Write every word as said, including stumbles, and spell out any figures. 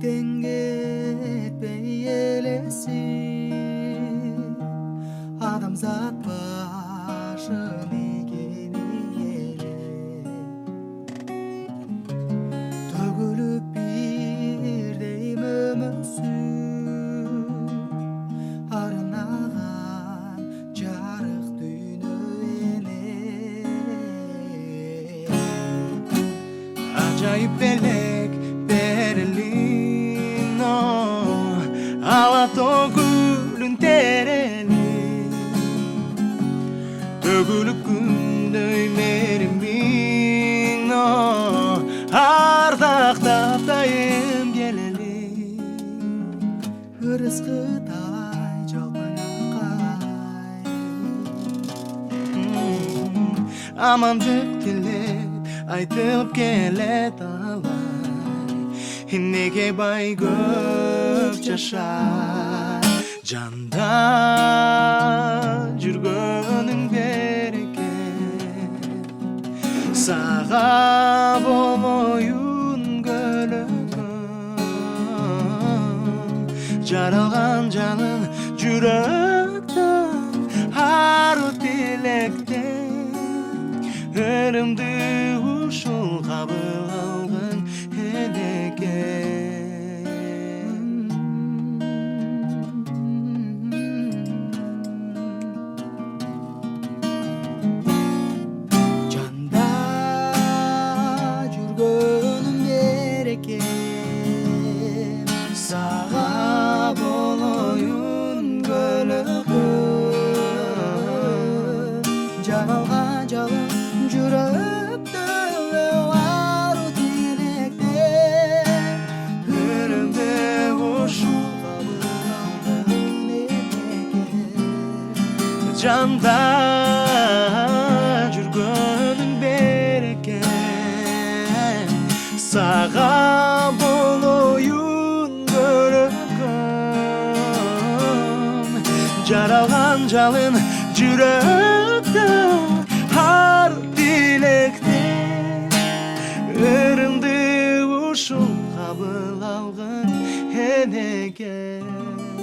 Tengge etpey elesin Adamzat başın egeni ele Tөгülüp birdey mömөсүн Arınağan jarık düýnö ene Ajaýyp belek Berlin o Alatogülün tereli Tөгülüp gündöy merimin o Ardaktaptayım geleli Hırıskı tay joklanakay Amandyk tilep aytyp kelet alay Nege bay göp jaşar Janda жүргөнүң берeket Saga болоюн көлөгөм Жаралган жаның жүрөктөн Ару тилектен Өрүмдү ушул кабыл алган Janda жүргөнүм берeket Saga болоюн көлөгөм Жаралган жалын жүрөктө ару тилектен Өрүмдү ушул кабыл алган эрекет Janda жүргөнүң берeket Saga болоюн көлөгөм Жаралган жалын жүрөктө ар тилектен Өрүмдү ушул кабыл алган энеке